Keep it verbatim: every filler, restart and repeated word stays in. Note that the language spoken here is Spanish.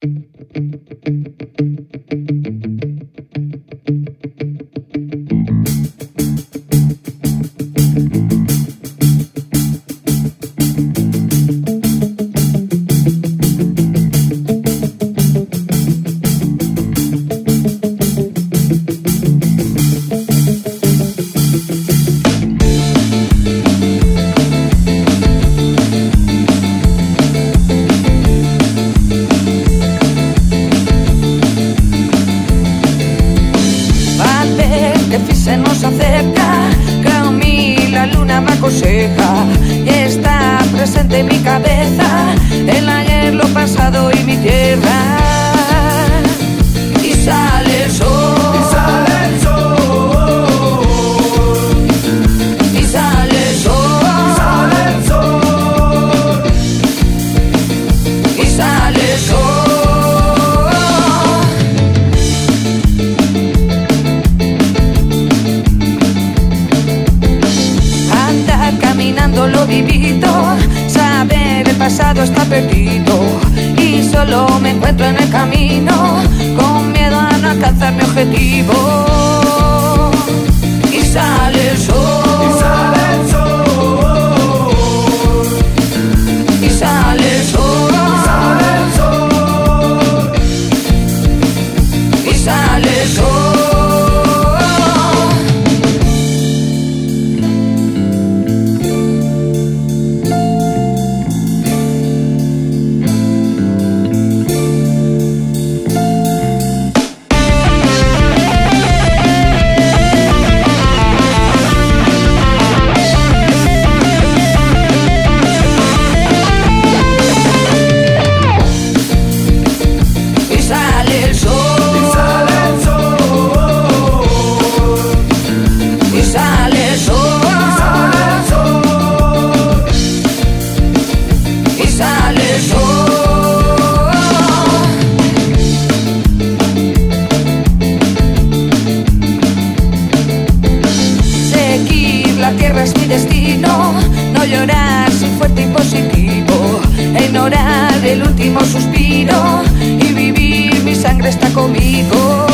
Se nos acerca, que a mí la luna me aconseja y está presente en mi cabeza, el ayer, lo pasado y mi tierra. Y sale el sol, y sale el sol, y sale el sol, y sale el sol, y sale el sol. Lo vivido, saber el pasado está perdido y solo me encuentro en el camino con miedo a no alcanzar mi objetivo. Y sale el sol, y sale el sol, y sale el sol, y sale el sol, y sale el sol. La tierra es mi destino, no llorar, ser fuerte y positivo, ignorar el último suspiro y vivir, mi sangre está conmigo.